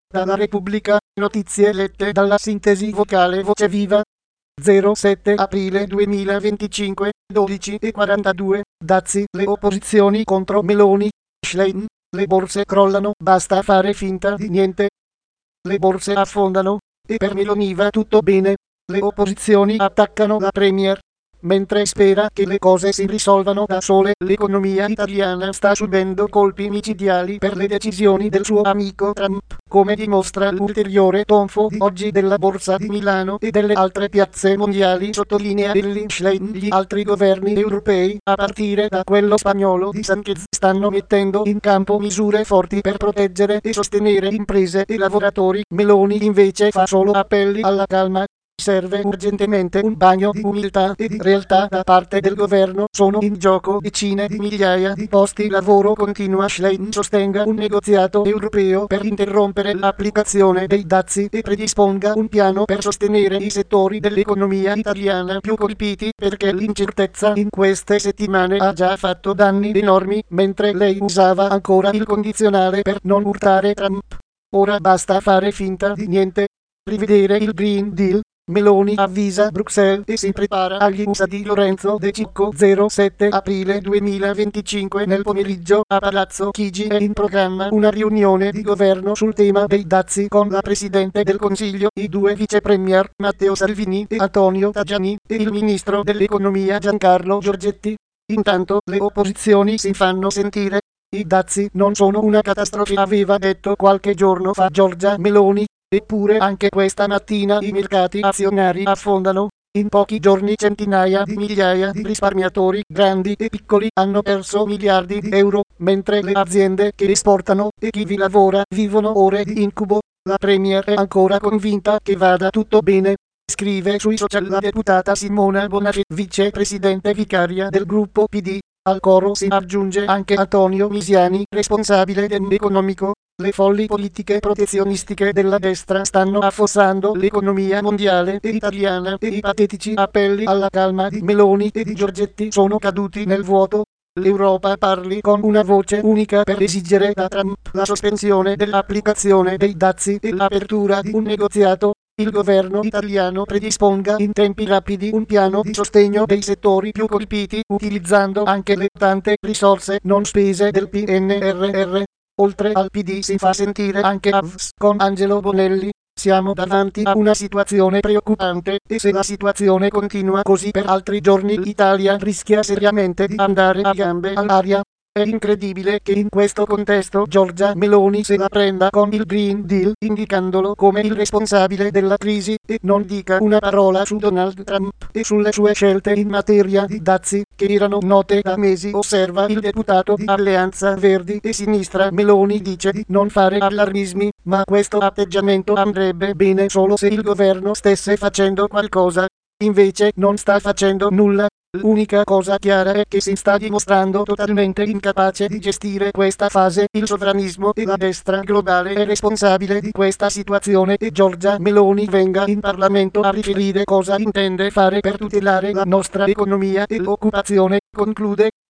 Dalla Repubblica, notizie lette dalla sintesi vocale Voce Viva. 07 aprile 2025, 12:42, dazi, le opposizioni contro Meloni. Schlein, le borse crollano, basta fare finta di niente. Le borse affondano, e per Meloni va tutto bene. Le opposizioni attaccano la Premier. Mentre spera che le cose si risolvano da sole, l'economia italiana sta subendo colpi micidiali per le decisioni del suo amico Trump, come dimostra l'ulteriore tonfo di oggi della borsa di Milano e delle altre piazze mondiali, sottolinea Elly Schlein. Gli altri governi europei, a partire da quello spagnolo di Sánchez, stanno mettendo in campo misure forti per proteggere e sostenere imprese e lavoratori. Meloni invece fa solo appelli alla calma. Serve urgentemente un bagno di umiltà e di realtà da parte del governo. Sono in gioco decine di migliaia di posti di lavoro. Continua Schlein. Sostenga un negoziato europeo per interrompere l'applicazione dei dazi e predisponga un piano per sostenere i settori dell'economia italiana più colpiti, perché l'incertezza in queste settimane ha già fatto danni enormi, mentre lei usava ancora il condizionale per non urtare Trump. Ora basta fare finta di niente. Rivedere il Green Deal. Meloni avvisa Bruxelles e si prepara agli USA di Lorenzo De Cicco. 07 aprile 2025 nel pomeriggio a Palazzo Chigi è in programma una riunione di governo sul tema dei dazi con la Presidente del Consiglio, i due vice premier Matteo Salvini e Antonio Tajani e il ministro dell'economia Giancarlo Giorgetti. Intanto le opposizioni si fanno sentire. I dazi non sono una catastrofe, aveva detto qualche giorno fa Giorgia Meloni. Eppure anche questa mattina i mercati azionari affondano. In pochi giorni centinaia di migliaia di risparmiatori, grandi e piccoli, hanno perso miliardi di euro, mentre le aziende che esportano e chi vi lavora vivono ore di incubo. La Premier è ancora convinta che vada tutto bene. Scrive sui social la deputata Simona Bonafè, vicepresidente vicaria del gruppo PD. Al coro si aggiunge anche Antonio Misiani, responsabile dell'economico. Le folli politiche protezionistiche della destra stanno affossando l'economia mondiale e italiana e i patetici appelli alla calma di Meloni e di Giorgetti sono caduti nel vuoto. L'Europa parli con una voce unica per esigere da Trump la sospensione dell'applicazione dei dazi e l'apertura di un negoziato. Il governo italiano predisponga in tempi rapidi un piano di sostegno dei settori più colpiti, utilizzando anche le tante risorse non spese del PNRR. Oltre al PD si fa sentire anche AVS con Angelo Bonelli. Siamo davanti a una situazione preoccupante e se la situazione continua così per altri giorni l'Italia rischia seriamente di andare a gambe all'aria. È incredibile che in questo contesto Giorgia Meloni se la prenda con il Green Deal, indicandolo come il responsabile della crisi, e non dica una parola su Donald Trump e sulle sue scelte in materia di dazi, che erano note da mesi. Osserva il deputato di Alleanza Verdi e Sinistra. Meloni dice di non fare allarmismi, ma questo atteggiamento andrebbe bene solo se il governo stesse facendo qualcosa. Invece non sta facendo nulla. L'unica cosa chiara è che si sta dimostrando totalmente incapace di gestire questa fase. Il sovranismo e la destra globale è responsabile di questa situazione e Giorgia Meloni venga in Parlamento a riferire cosa intende fare per tutelare la nostra economia e l'occupazione, conclude.